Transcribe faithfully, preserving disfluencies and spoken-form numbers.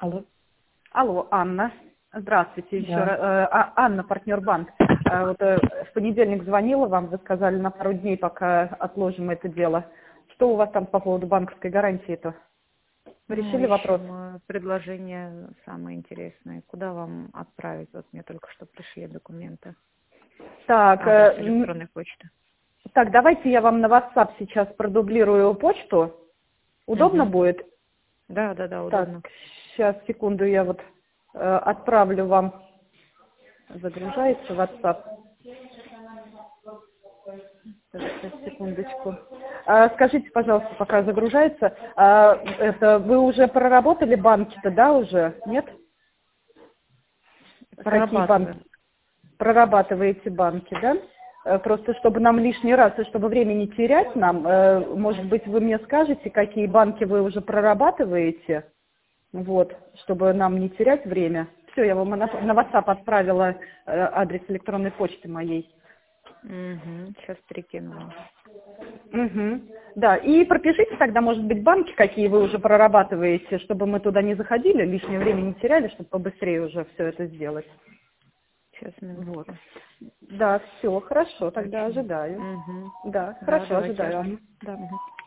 Алло. Алло, Анна. Здравствуйте еще Да. раз. Э, А- Анна, партнер банк. Э, Вот э, в понедельник звонила вам, вы сказали на пару дней, пока отложим это дело. Что у вас там по поводу банковской гарантии-то? Вы Ну, решили вопрос? ищем э, предложение самое интересное. Куда вам отправить? Вот мне только что пришли документы. Так, Адрес э, м, электронной почты. так, давайте я вам на WhatsApp сейчас продублирую почту. Удобно Угу. будет? Да, да, да, Так, удобно. сейчас, секунду, я вот э, отправлю вам. Загружается WhatsApp. Сейчас, секундочку. А, скажите, пожалуйста, пока загружается, а, это вы уже проработали банки-то, да, уже? Нет? Какие банки? Прорабатываем. Прорабатываете банки, да? Э, Просто чтобы нам лишний раз, и чтобы время не терять нам, э, может быть, вы мне скажете, какие банки вы уже прорабатываете, вот, чтобы нам не терять время. Все, я вам на, на WhatsApp отправила э, адрес электронной почты моей. Угу. Сейчас перекину вам. Угу. Да, и пропишите тогда, может быть, банки, какие вы уже прорабатываете, чтобы мы туда не заходили, лишнее время не теряли, чтобы побыстрее уже все это сделать. Сейчас, Вот. минутку. Да, все, хорошо, тогда Точно. ожидаю. Угу. Да, Да, хорошо, давайте ожидаю, ожидать. Анна. Да. Угу.